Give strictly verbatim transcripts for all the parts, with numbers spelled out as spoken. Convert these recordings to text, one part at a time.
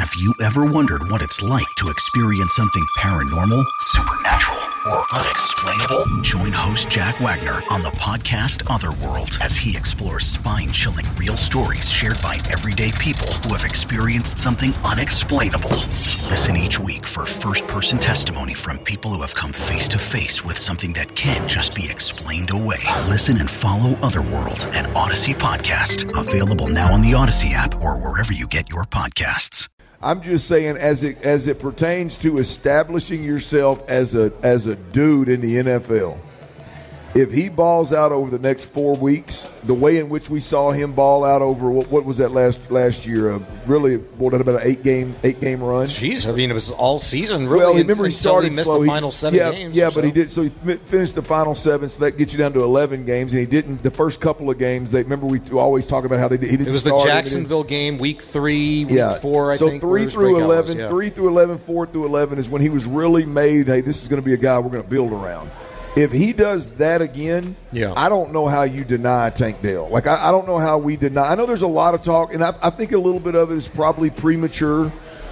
Have you ever wondered what it's like to experience something paranormal, supernatural, or unexplainable? Join host Jack Wagner on the podcast Otherworld as he explores spine-chilling real stories shared by everyday people who have experienced something unexplainable. Listen each week for first-person testimony from people who have come face-to-face with something that can't just be explained away. Listen and follow Otherworld, an Odyssey podcast, available now on the Odyssey app or wherever you get your podcasts. I'm just saying, as it as it pertains to establishing yourself as a as a dude in the N F L, if he balls out over the next four weeks, the way in which we saw him ball out over what, what was that last last year? Uh, really, what about an eight game eight game run? Jeez, I mean it was all season. Really, well, remember until he started he missed slow. the He, final seven yeah, games. Yeah, so. but he did. So he finished the final seven, so that gets you down to eleven games, and he didn't. The first couple of games, they remember we always talk about how they did. He didn't. It was start the Jacksonville game, week three, week yeah. four. I so think. So three through eleven, yeah. three through eleven, four through eleven is when he was really made. Hey, this is going to be a guy we're going to build around. If he does that again, yeah. I don't know how you deny Tank Dell. Like, I, I don't know how we deny. I know there's a lot of talk, and I, I think a little bit of it is probably premature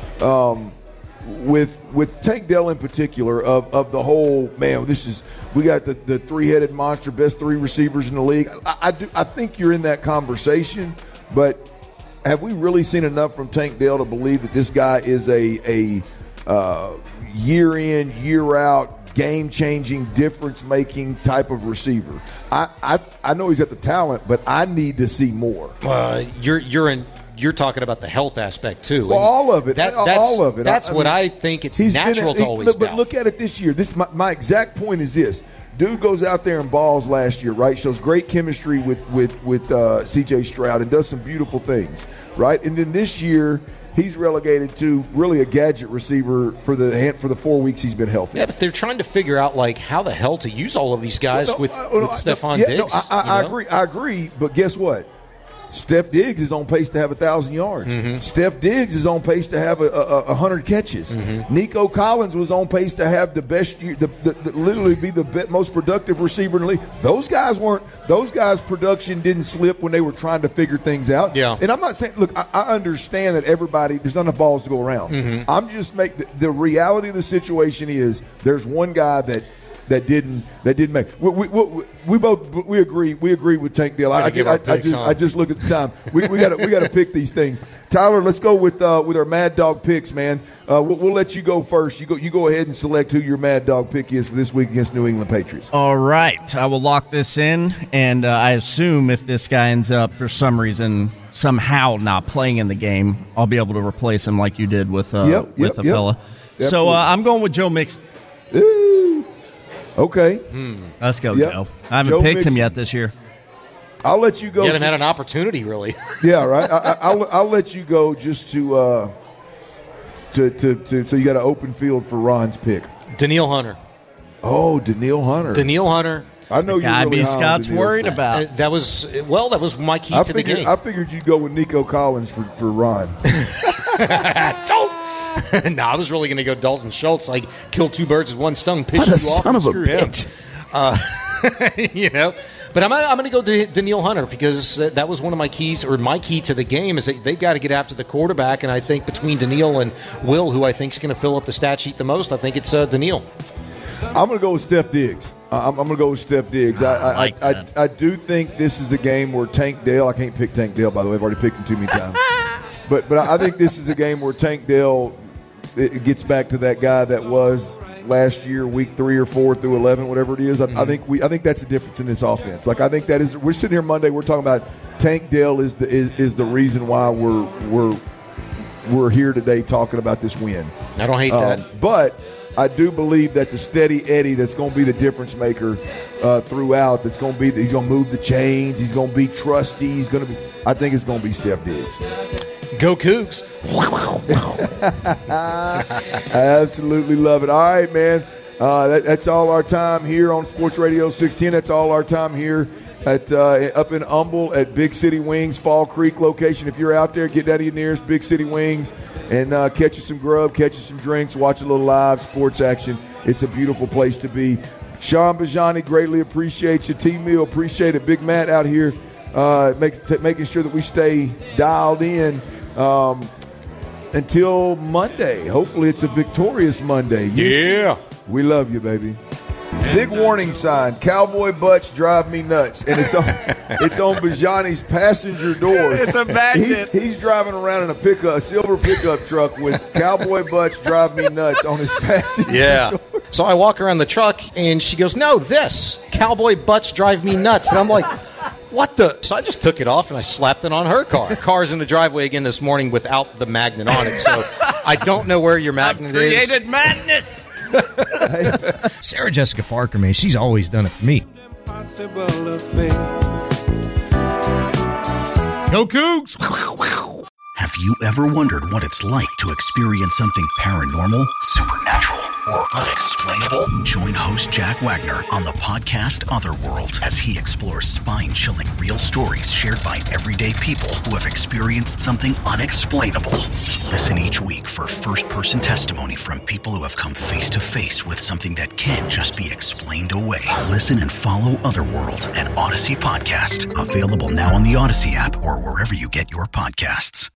um, with with Tank Dell in particular of, of the whole, man, this is – we got the, the three-headed monster, best three receivers in the league. I, I, do, I think you're in that conversation, but have we really seen enough from Tank Dell to believe that this guy is a, a uh, year-in, year-out, game-changing, difference-making type of receiver? I, I I know he's got the talent, but I need to see more. Uh, you're you're in. You're talking about the health aspect too. Well, and all of it. That, all that's, of it. That's I, I what mean, I think. It's he's natural been, to always he, But doubt. look at it this year. This my, my exact point is this. Dude goes out there and balls last year, right? Shows great chemistry with with with uh, C J Stroud and does some beautiful things, right? And then this year, he's relegated to really a gadget receiver for the for the four weeks he's been healthy. Yeah, but they're trying to figure out like how the hell to use all of these guys well, no, with, uh, with no, Stephon yeah, Diggs. No, I, I, you know? I agree. I agree. But guess what? Steph Diggs is on pace to have a thousand yards. Mm-hmm. Steph Diggs is on pace to have a, a, a hundred catches. Mm-hmm. Nico Collins was on pace to have the best, year, the, the, the literally be the be, most productive receiver in the league. Those guys weren't. Those guys' production didn't slip when they were trying to figure things out. Yeah. And I'm not saying. Look, I, I understand that everybody. There's not enough balls to go around. Mm-hmm. I'm just make the, the reality of the situation is there's one guy that. That didn't that didn't make we, we, we, we both we agree we agree with Tank Dell. I, I, just, I, I just I just look at the time. We we got we got to pick these things. Tyler, let's go with uh, with our Mad Dog picks, man. Uh, we'll, we'll let you go first. You go you go ahead and select who your Mad Dog pick is for this week against New England Patriots. All right, I will lock this in, and uh, I assume if this guy ends up for some reason somehow not playing in the game, I'll be able to replace him like you did with uh, yep, with yep, a yep. fella. Yep, so yep. uh, I'm going with Joe Mixon. Ooh. Okay. Hmm. Let's go, Yep. Joe. I haven't Joe picked Mixon. him yet this year. I'll let you go. You haven't had an opportunity, really. Yeah, right. I, I, I'll I'll let you go just to uh, to, to to so you got an open field for Ron's pick. Danielle Hunter. Oh, Danielle Hunter. Danielle Hunter. I know you're Guy really B. high on Scott's Danielle. worried about. Uh, that was well. That was my key I to figured the game. I figured you'd go with Nico Collins for, for Ron. Don't. No, I was really going to go Dalton Schultz. Like kill two birds with one stone. Piss What you a off son and of a screw him. bitch. Uh, you know, but I'm I'm going to go to Danielle Hunter because that was one of my keys, or my key to the game is that they've got to get after the quarterback, and I think between Danielle and Will, who I think is going to fill up the stat sheet the most, I think it's uh, Danielle. I'm going to go with Steph Diggs. I'm, I'm going to go with Steph Diggs. I I, like I, that. I I do think this is a game where Tank Dell. I can't pick Tank Dell, by the way. I've already picked him too many times. but but I think this is a game where Tank Dell it gets back to that guy that was last year, week three or four through eleven, whatever it is. I, Mm-hmm. I think we I think that's the difference in this offense. Like I think that is. We're sitting here Monday. We're talking about Tank Dell is the is, is the reason why we're we're we're here today talking about this win. I don't hate Um, that. But I do believe that the steady Eddie that's going to be the difference maker uh, throughout, that's going to be, he's going to move the chains, he's going to be trusty, he's going to be, I think it's going to be Steph Diggs. Go Cougs. I absolutely love it. All right, man. Uh, that, that's all our time here on Sports Radio six ten. That's all our time here at uh, up in Humble at Big City Wings, Fall Creek location. If you're out there, get down to your nearest Big City Wings and uh, catch you some grub, catch you some drinks, watch a little live sports action. It's a beautiful place to be. Sean Bajani, greatly appreciate you. T-Mill, appreciate it. Big Matt out here uh, make, t- making sure that we stay dialed in. Um, until Monday. Hopefully it's a victorious Monday. Yeah. We love you, baby. Big warning sign, cowboy butts drive me nuts. And it's on it's on Bajani's passenger door. It's a magnet. He, he's driving around in a pickup, a silver pickup truck with cowboy butts drive me nuts on his passenger Yeah. door. So I walk around the truck, and she goes, no, this. Cowboy butts drive me nuts. And I'm like, what the? So I just took it off, and I slapped it on her car. Car's in the driveway again this morning without the magnet on it. So I don't know where your magnet I've created is. madness. Sarah Jessica Parker, man, she's always done it for me. Go Cougs! Have you ever wondered what it's like to experience something paranormal, supernatural, or unexplainable? Join host Jack Wagner on the podcast Otherworld as he explores spine-chilling real stories shared by everyday people who have experienced something unexplainable. Listen each week for first-person testimony from people who have come face-to-face with something that can't just be explained away. Listen and follow Otherworld, an Odyssey podcast. Available now on the Odyssey app or wherever you get your podcasts.